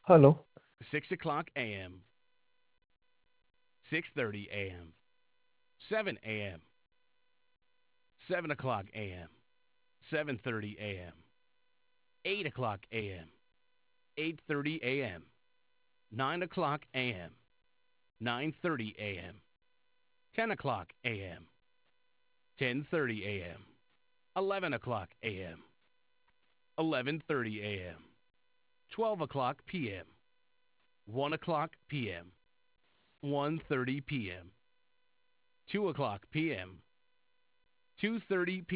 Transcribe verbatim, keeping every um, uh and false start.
Hello. six o'clock a m, six thirty a m, seven a m, seven o'clock a m, seven thirty a m, eight o'clock a m, eight thirty a m, nine o'clock a m, nine thirty a m, ten o'clock a m, ten thirty a m, eleven o'clock a m, eleven thirty a m, twelve o'clock p m, one o'clock p m, one thirty p m, two o'clock p m, two thirty p m